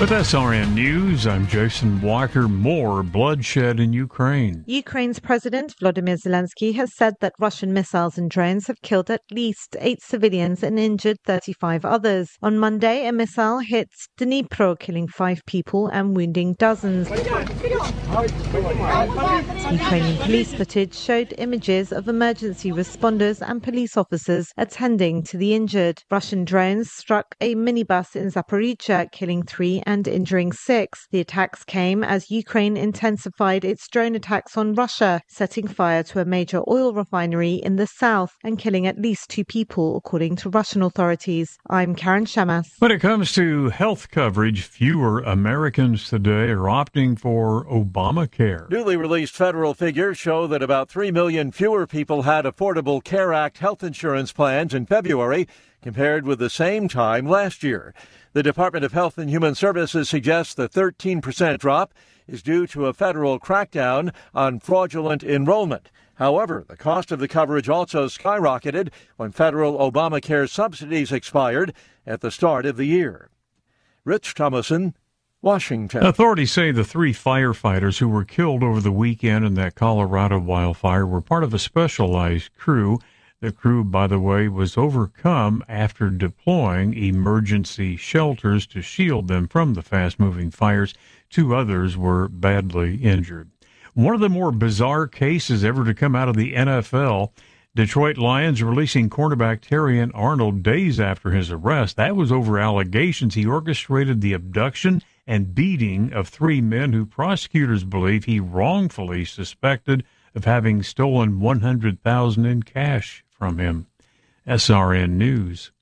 With SRN News, I'm Jason Walker. More bloodshed in Ukraine. Ukraine's President Volodymyr Zelensky has said that Russian missiles and drones have killed at least 8 civilians and injured 35 others. On Monday, a missile hit Dnipro, killing 5 people and wounding dozens. Ukrainian police footage showed images of emergency responders and police officers attending to the injured. Russian drones struck a minibus in Zaporizhzhia, killing 3 and injuring 6. The attacks came as Ukraine intensified its drone attacks on Russia, setting fire to a major oil refinery in the south and killing at least 2 people, according to Russian authorities. I'm Karen Shamas. When it comes to health coverage, fewer Americans today are opting for Obamacare. Newly released federal figures show that about 3 million fewer people had Affordable Care Act health insurance plans in February compared with the same time last year. The Department of Health and Human Services suggests the 13% drop is due to a federal crackdown on fraudulent enrollment. However, the cost of the coverage also skyrocketed when federal Obamacare subsidies expired at the start of the year. Rich Thomason, Washington. Authorities say the 3 firefighters who were killed over the weekend in that Colorado wildfire were part of a specialized crew. The crew, by the way, was overcome after deploying emergency shelters to shield them from the fast-moving fires. 2 others were badly injured. One of the more bizarre cases ever to come out of the NFL, Detroit Lions releasing cornerback Terrion Arnold days after his arrest. That was over allegations he orchestrated the abduction and beating of 3 men who prosecutors believe he wrongfully suspected of having stolen $100,000 in cash from him. SRN News.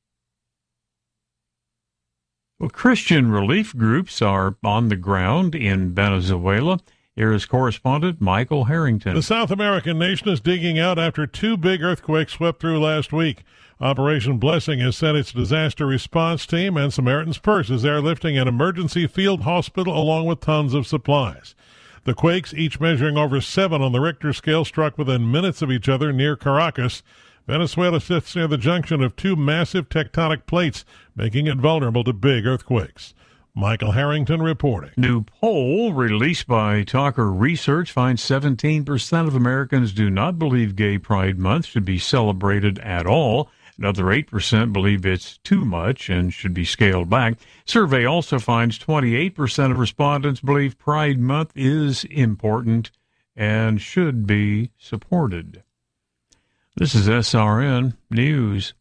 Well, Christian relief groups are on the ground in Venezuela. Here is correspondent Michael Harrington. The South American nation is digging out after 2 big earthquakes swept through last week. Operation Blessing has sent its disaster response team, and Samaritan's Purse is airlifting an emergency field hospital along with tons of supplies. The quakes, each measuring over 7 on the Richter scale, struck within minutes of each other near Caracas. Venezuela sits near the junction of 2 massive tectonic plates, making it vulnerable to big earthquakes. Michael Harrington reporting. New poll released by Talker Research finds 17% of Americans do not believe Gay Pride Month should be celebrated at all. Another 8% believe it's too much and should be scaled back. Survey also finds 28% of respondents believe Pride Month is important and should be supported. This is SRN News.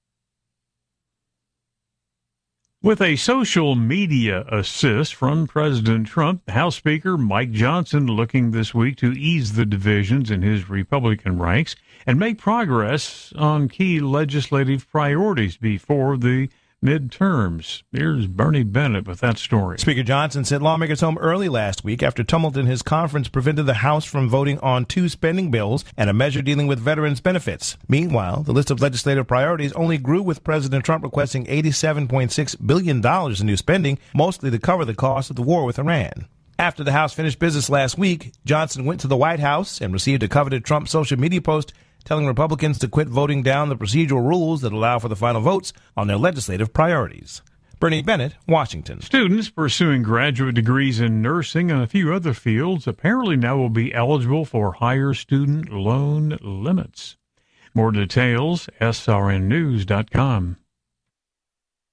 With a social media assist from President Trump, House Speaker Mike Johnson looking this week to ease the divisions in his Republican ranks and make progress on key legislative priorities before the midterms. Here's Bernie Bennett with that story. Speaker Johnson sent lawmakers home early last week after tumult in his conference prevented the House from voting on 2 spending bills and a measure dealing with veterans' benefits. Meanwhile, the list of legislative priorities only grew with President Trump requesting $87.6 billion in new spending, mostly to cover the cost of the war with Iran. After the House finished business last week, Johnson went to the White House and received a coveted Trump social media post telling Republicans to quit voting down the procedural rules that allow for the final votes on their legislative priorities. Bernie Bennett, Washington. Students pursuing graduate degrees in nursing and a few other fields apparently now will be eligible for higher student loan limits. More details, srnnews.com.